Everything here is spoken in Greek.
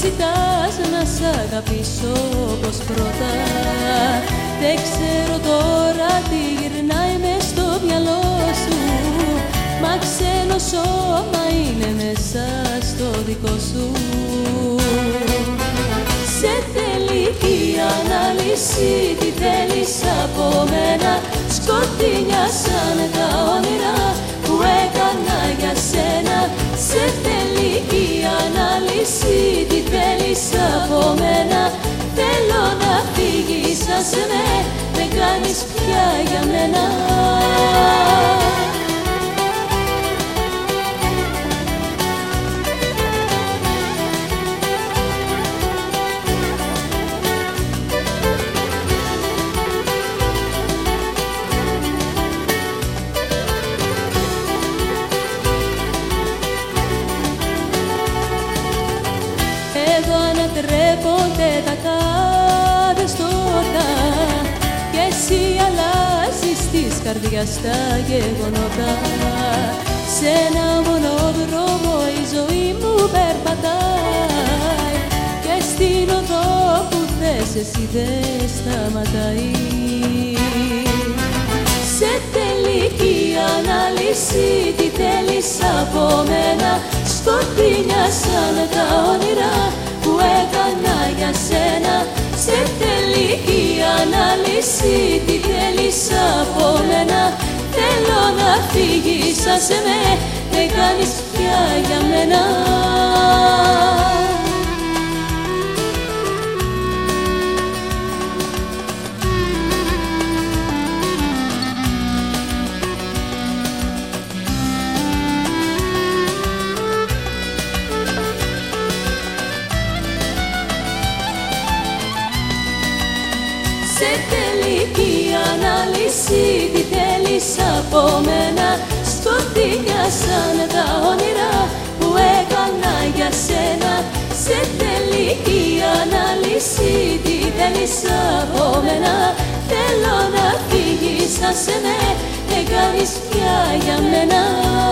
ζητάς να σ' αγαπήσω όπως πρώτα. Δεν ξέρω τώρα τι γυρνάει μες στο μυαλό σου, μα ξένο σώμα είναι μέσα στο δικό σου. Σε τελική ανάλυση τι θέλεις από μένα, σκοτεινιάσαν τα όνειρα που έκανα για σένα. Σε τελική ανάλυση τι θέλεις από μένα, θέλω να φύγεις, άσε με, δεν κάνεις πια για μένα. Εδώ ανατρέπονται τα καθεστώτα κι εσύ αλλάζεις της καρδιάς τα γεγονότα. Σ' ένα μονόδρομο η ζωή μου περπατάει και στην οδό που θες εσύ δεν σταματάει. Σε τελική ανάλυση τι θέλεις από μένα, σκοτεινιάσαν τα όνειρα που έκανα για σένα. Σε τελική ανάλυση τι θέλεις από μένα, θέλω να φύγεις, άσε με, δεν κάνεις πια για μένα. Σε τελική ανάλυση τι θέλεις από μένα, σκοτεινιάσαν τα όνειρα που έκανα για σένα. Σε τελική ανάλυση τι θέλεις από μένα, θέλω να φύγεις, άσε με, δεν κάνεις πια για μένα.